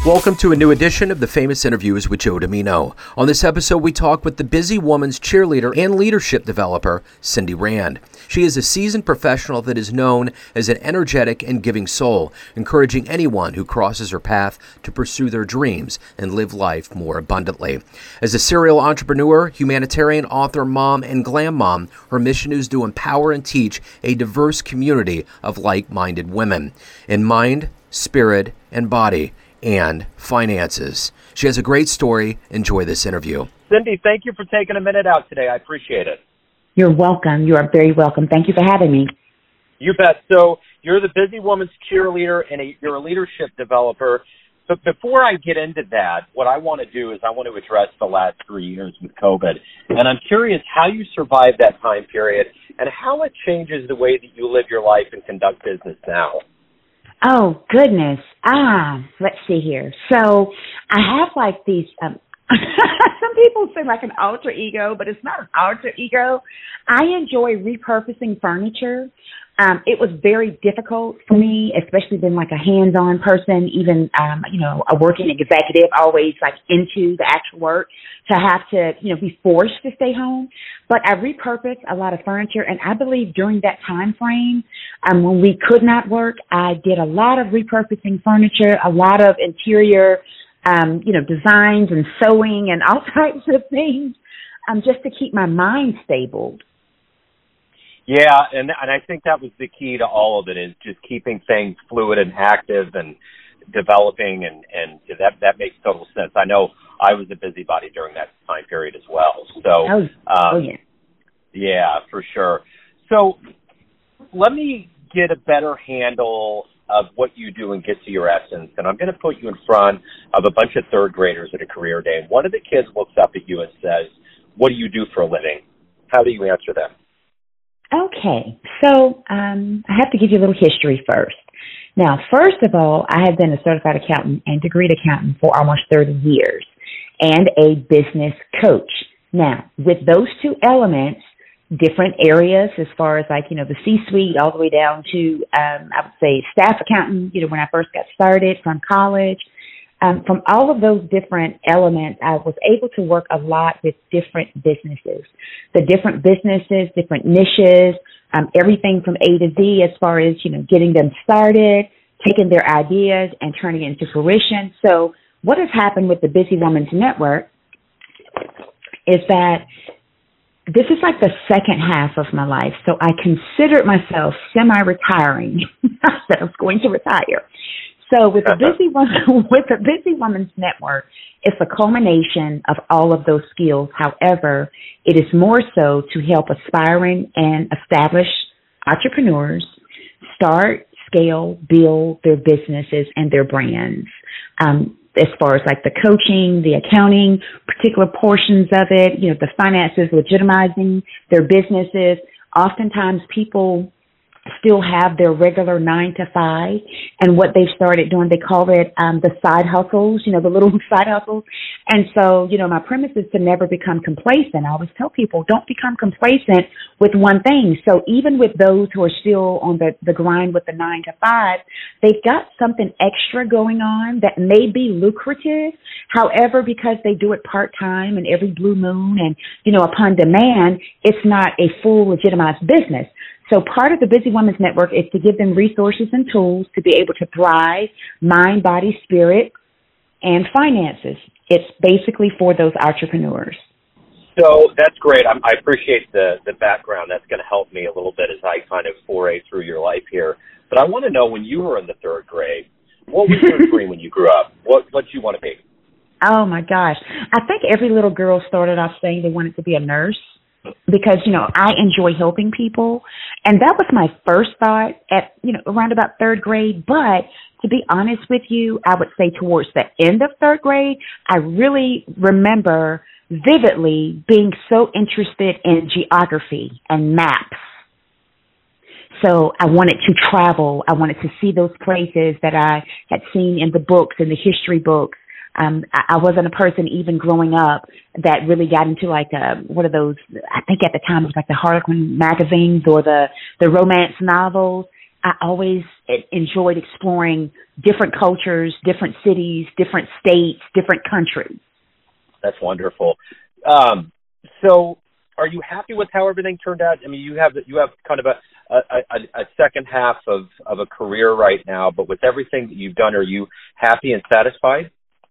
Welcome to a new edition of the Famous Interviews with Joe Dimino. On this episode, we talk with the Busy Woman's cheerleader and leadership developer, Cindy Rand. She is a seasoned professional that is known as an energetic and giving soul, encouraging anyone who crosses her path to pursue their dreams and live life more abundantly. As a serial entrepreneur, humanitarian, author, mom, and glam mom, her mission is to empower and teach a diverse community of like-minded women in mind, spirit, and body, and finances. She has a great story. Enjoy this interview. Cindy, thank you for taking a minute out today. I appreciate it. You're welcome. You are very welcome. Thank you for having me. You bet. So you're the Busy Woman's cheerleader and you're a leadership developer. But before I get into that, what I want to do is I want to address the last 3 years with COVID. And I'm curious how you survived that time period and how it changes the way that you live your life and conduct business now. Oh, goodness. Let's see here. So I have like these, some people say like an alter ego, but it's not an alter ego. I enjoy repurposing furniture. It was very difficult for me, especially being like a hands-on person, even, a working executive, always like into the actual work, to have to, be forced to stay home. But I repurposed a lot of furniture, and I believe during that time frame, when we could not work, I did a lot of repurposing furniture, a lot of interior, designs and sewing and all types of things, just to keep my mind stable. Yeah, and I think that was the key to all of it, is just keeping things fluid and active and developing, and that makes total sense. I know I was a busybody during that time period as well. So, yeah, for sure. So let me get a better handle of what you do and get to your essence, and I'm going to put you in front of a bunch of third graders at a career day. And one of the kids looks up at you and says, "What do you do for a living?" How do you answer them? Okay, so I have to give you a little history first. Now, first of all, I have been a certified accountant and degreed accountant for almost 30 years and a business coach. Now, with those two elements, different areas as far as like, the C-suite all the way down to, I would say staff accountant, when I first got started from college. From all of those different elements, I was able to work a lot with different businesses. The different businesses, different niches, everything from A to Z as far as, getting them started, taking their ideas and turning it into fruition. So what has happened with the Busy Woman's Network is that this is like the second half of my life. So I considered myself semi-retiring. I said I was going to retire. So with the Busy Woman's Network, it's a culmination of all of those skills. However, it is more so to help aspiring and established entrepreneurs start, scale, build their businesses and their brands. As far as like the coaching, the accounting, particular portions of it, the finances, legitimizing their businesses. Oftentimes people still have their regular 9 to 5, and what they've started doing, they call it the side hustles, the little side hustles. And so, my premise is to never become complacent. I always tell people, don't become complacent with one thing. So even with those who are still on the grind with the 9 to 5, they've got something extra going on that may be lucrative. However, because they do it part-time and every blue moon and, upon demand, it's not a full legitimized business. So part of the Busy Women's Network is to give them resources and tools to be able to thrive, mind, body, spirit, and finances. It's basically for those entrepreneurs. So that's great. I appreciate the background. That's going to help me a little bit as I kind of foray through your life here. But I want to know, when you were in the third grade, what was your dream when you grew up? What did you want to be? Oh, my gosh. I think every little girl started off saying they wanted to be a nurse. Because, I enjoy helping people. And that was my first thought at, around about third grade. But to be honest with you, I would say towards the end of third grade, I really remember vividly being so interested in geography and maps. So I wanted to travel. I wanted to see those places that I had seen in the books, in the history books. I wasn't a person even growing up that really got into like what are those? I think at the time it was like the Harlequin magazines or the romance novels. I always enjoyed exploring different cultures, different cities, different states, different countries. That's wonderful. So are you happy with how everything turned out? I mean, you have kind of a second half of a career right now, but with everything that you've done, are you happy and satisfied?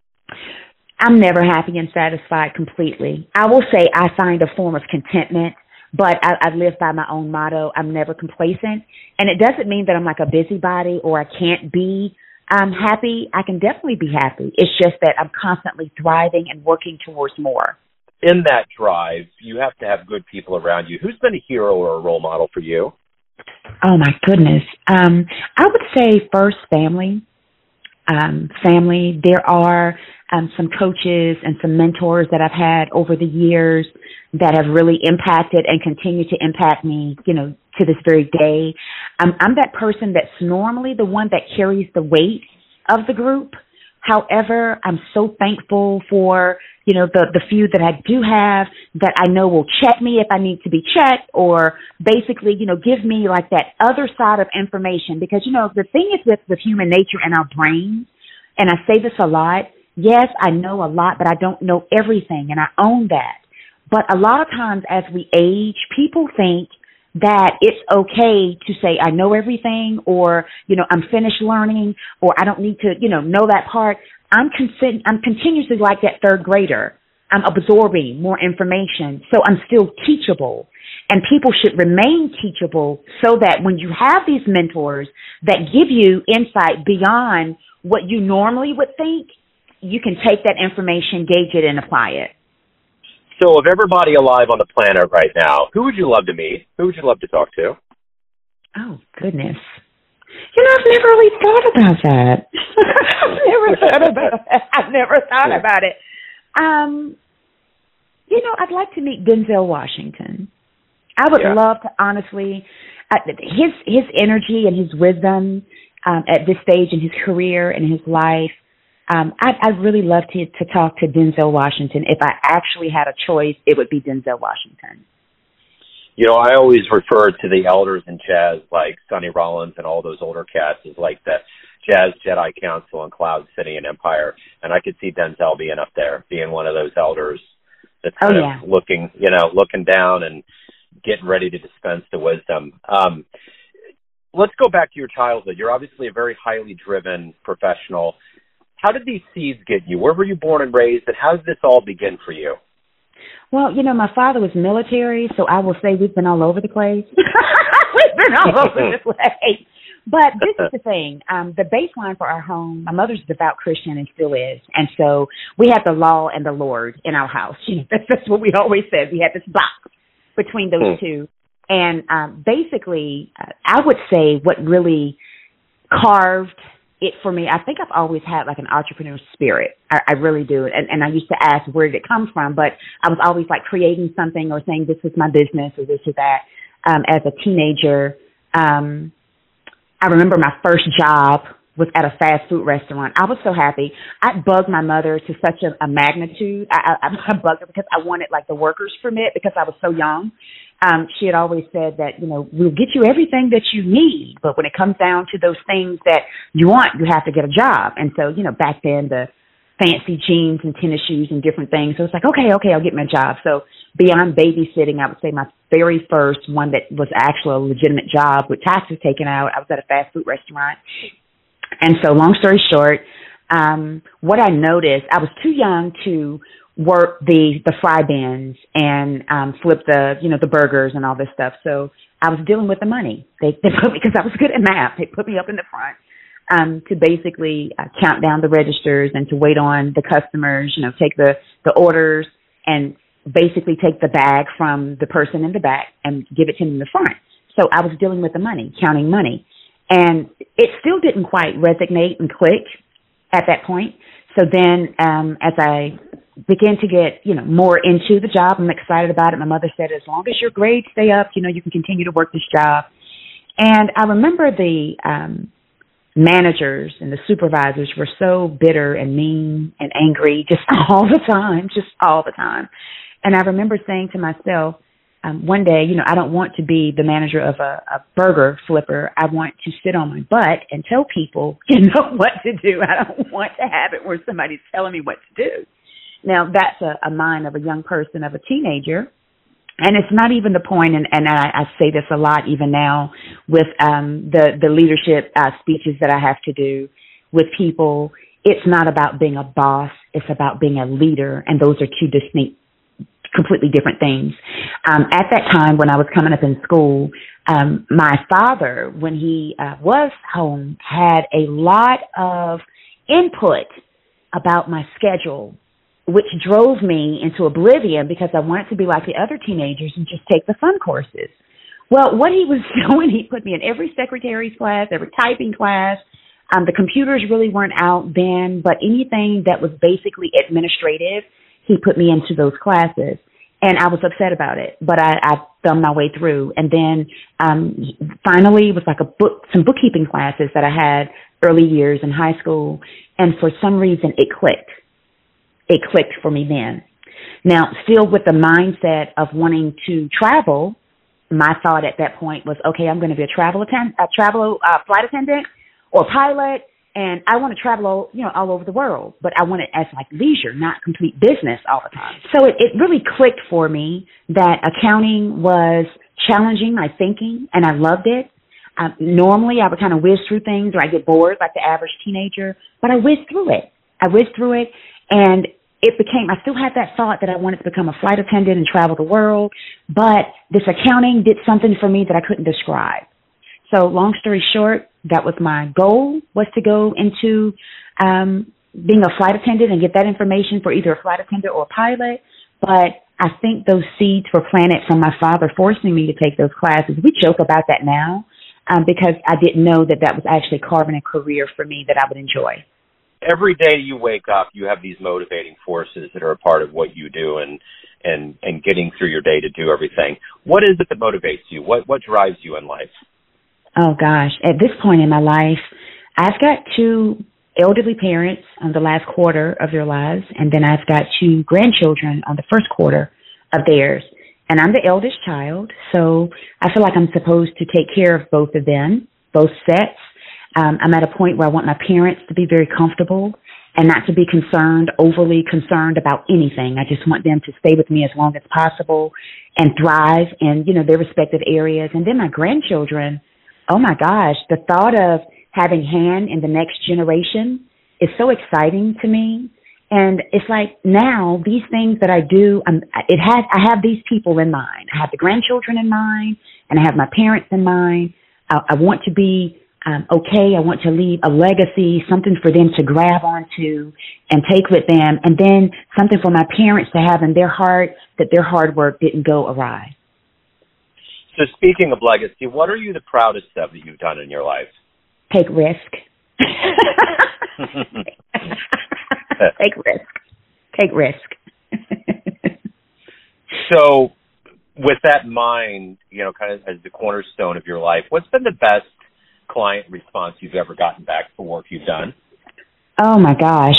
I'm never happy and satisfied completely. I will say I find a form of contentment, but I live by my own motto. I'm never complacent. And it doesn't mean that I'm like a busybody or I can't be happy. I can definitely be happy. It's just that I'm constantly thriving and working towards more. In that drive, you have to have good people around you. Who's been a hero or a role model for you? Oh, my goodness. I would say first family. Family. There are some coaches and some mentors that I've had over the years that have really impacted and continue to impact me, to this very day. I'm that person that's normally the one that carries the weight of the group. However, I'm so thankful for, the few that I do have that I know will check me if I need to be checked, or basically, give me like that other side of information. Because, the thing is with human nature and our brains, and I say this a lot, yes, I know a lot, but I don't know everything, and I own that. But a lot of times as we age, people think that it's okay to say, I know everything, or, I'm finished learning, or I don't need to, know that part. I'm continuously like that third grader. I'm absorbing more information, so I'm still teachable. And people should remain teachable so that when you have these mentors that give you insight beyond what you normally would think, you can take that information, gauge it, and apply it. So of everybody alive on the planet right now, who would you love to meet? Who would you love to talk to? Oh, goodness. I've never really thought about that. I've never thought about it. I'd like to meet Denzel Washington. I would love to, honestly, his energy and his wisdom at this stage in his career and his life. I'd really love to talk to Denzel Washington. If I actually had a choice, it would be Denzel Washington. I always refer to the elders in jazz, like Sonny Rollins and all those older cats, as like the Jazz Jedi Council and Cloud City and Empire. And I could see Denzel being up there, being one of those elders that's kind of looking down and getting ready to dispense the wisdom. Let's go back to your childhood. You're obviously a very highly driven professional. How did these seeds get you? Where were you born and raised, and how did this all begin for you? Well, my father was military, so I will say we've been all over the place. We've been all over the place. But this is the thing. The baseline for our home, my mother's a devout Christian and still is. And so we have the law and the Lord in our house. That's what we always said. We had this box between those two. And basically, I would say what really carved it for me, I think I've always had like an entrepreneur spirit. I really do. And I used to ask, where did it come from? But I was always like creating something or saying this was my business or this or that. As a teenager, I remember my first job was at a fast food restaurant. I was so happy. I bugged my mother to such a magnitude. I bugged her because I wanted like the worker's permit because I was so young. She had always said that, we'll get you everything that you need, but when it comes down to those things that you want, you have to get a job. And so, back then the fancy jeans and tennis shoes and different things. So it's like, okay, I'll get my job. So beyond babysitting, I would say my very first one that was actually a legitimate job with taxes taken out, I was at a fast food restaurant. And so long story short, what I noticed, I was too young to work the fry bins and flip the burgers and all this stuff. So I was dealing with the money. They put me, because I was good at math, they put me up in the front to basically count down the registers and to wait on the customers, take the orders and basically take the bag from the person in the back and give it to them in the front. So I was dealing with the money, counting money. And it still didn't quite resonate and click at that point. So then as I began to get, more into the job, I'm excited about it. My mother said, as long as your grades stay up, you can continue to work this job. And I remember the managers and the supervisors were so bitter and mean and angry just all the time. And I remember saying to myself, one day, I don't want to be the manager of a burger flipper. I want to sit on my butt and tell people, what to do. I don't want to have it where somebody's telling me what to do. Now, that's a mind of a young person, of a teenager. And it's not even the point, and I say this a lot even now with the leadership speeches that I have to do with people. It's not about being a boss. It's about being a leader, and those are two distinct, completely different things. At that time when I was coming up in school, my father, when he was home, had a lot of input about my schedule, which drove me into oblivion because I wanted to be like the other teenagers and just take the fun courses. Well, what he was doing, he put me in every secretary's class, every typing class. The computers really weren't out then, but anything that was basically administrative, he put me into those classes. And I was upset about it, but I thumbed my way through. And then finally, it was like some bookkeeping classes that I had early years in high school. And for some reason, it clicked. It clicked for me then. Now, still with the mindset of wanting to travel, my thought at that point was, okay, I'm going to be a flight attendant or pilot, and I want to travel, all over the world. But I want it as like leisure, not complete business all the time. So it really clicked for me that accounting was challenging my thinking, and I loved it. Normally, I would kind of whiz through things, or I get bored like the average teenager, but I whizzed through it. And I still had that thought that I wanted to become a flight attendant and travel the world, but this accounting did something for me that I couldn't describe. So long story short, that was my goal, was to go into being a flight attendant and get that information for either a flight attendant or a pilot. But I think those seeds were planted from my father forcing me to take those classes. We joke about that now because I didn't know that was actually carving a career for me that I would enjoy. Every day you wake up, you have these motivating forces that are a part of what you do and getting through your day to do everything. What is it that motivates you? What drives you in life? Oh, gosh. At this point in my life, I've got two elderly parents on the last quarter of their lives, and then I've got two grandchildren on the first quarter of theirs. And I'm the eldest child, so I feel like I'm supposed to take care of both of them, both sets. I'm at a point where I want my parents to be very comfortable and not to be overly concerned about anything. I just want them to stay with me as long as possible and thrive in, their respective areas. And then my grandchildren, oh my gosh, the thought of having hand in the next generation is so exciting to me. And it's like now these things that I do, I have these people in mind. I have the grandchildren in mind, and I have my parents in mind. I want to be okay. I want to leave a legacy, something for them to grab onto and take with them, and then something for my parents to have in their heart that their hard work didn't go awry. So speaking of legacy, what are you the proudest of that you've done in your life? Take risk. Take risk. So with that in mind, kind of as the cornerstone of your life, what's been the best client response you've ever gotten back for work you've done? Oh my gosh.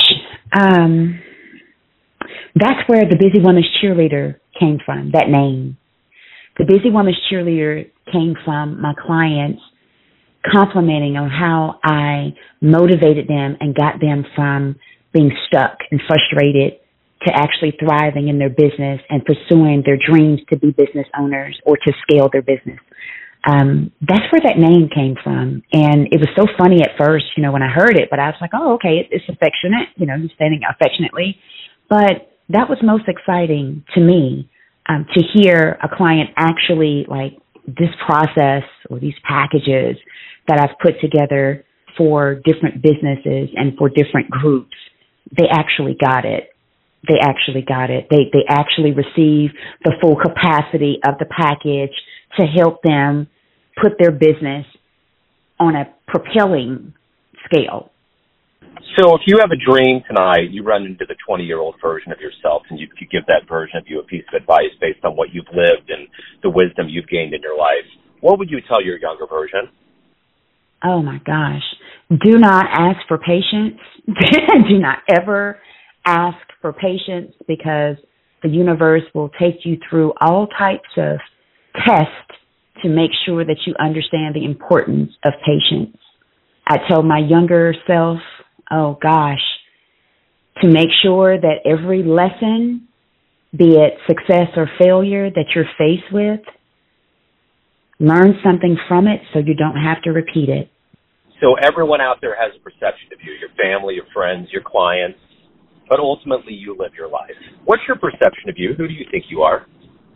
That's where the Busy Woman's Cheerleader came from, that name. The Busy Woman's Cheerleader came from my clients complimenting on how I motivated them and got them from being stuck and frustrated to actually thriving in their business and pursuing their dreams to be business owners or to scale their business. That's where that name came from. And it was so funny at first, when I heard it, but I was like, oh, okay, it's affectionate, you're saying affectionately. But that was most exciting to me, to hear a client actually like this process or these packages that I've put together for different businesses and for different groups. They actually got it. They actually receive the full capacity of the package to help them put their business on a propelling scale. So if you have a dream tonight, you run into the 20-year-old version of yourself, and you give that version of you a piece of advice based on what you've lived and the wisdom you've gained in your life, what would you tell your younger version? Oh, my gosh. Do not ask for patience. Do not ever ask for patience, because the universe will take you through all types of test to make sure that you understand the importance of patience. I told my younger self, oh gosh, to make sure that every lesson, be it success or failure that you're faced with, learn something from it so you don't have to repeat it. So everyone out there has a perception of you, your family, your friends, your clients, but ultimately you live your life. What's your perception of you? Who do you think you are?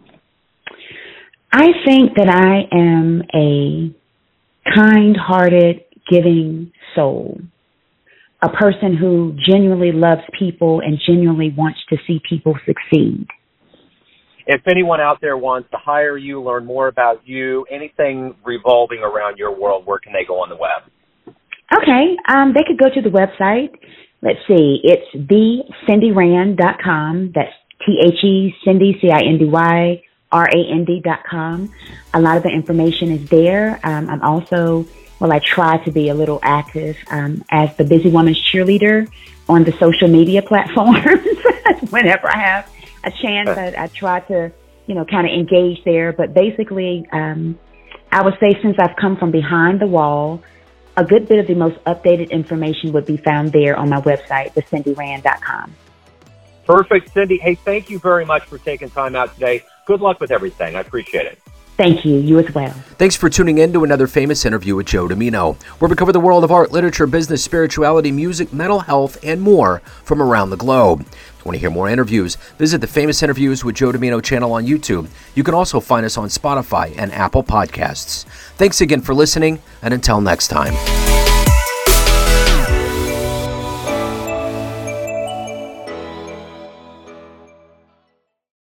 I think that I am a kind-hearted, giving soul, a person who genuinely loves people and genuinely wants to see people succeed. If anyone out there wants to hire you, learn more about you, anything revolving around your world, where can they go on the web? Okay, they could go to the website. Let's see, it's thecindyrand.com. That's Cindy, CINDYRAND.com. A lot of the information is there. I'm also, I try to be a little active as the Busy Woman's Cheerleader on the social media platforms. Whenever I have a chance, I try to, kind of engage there. But basically, I would say since I've come from behind the wall, a good bit of the most updated information would be found there on my website, thecindyrand.com. Perfect, Cindy. Hey, thank you very much for taking time out today. Good luck with everything. I appreciate it. Thank you. You as well. Thanks for tuning in to another famous interview with Joe Dimino, where we cover the world of art, literature, business, spirituality, music, mental health, and more from around the globe. If you want to hear more interviews, visit the Famous Interviews with Joe Dimino channel on YouTube. You can also find us on Spotify and Apple Podcasts. Thanks again for listening, and until next time.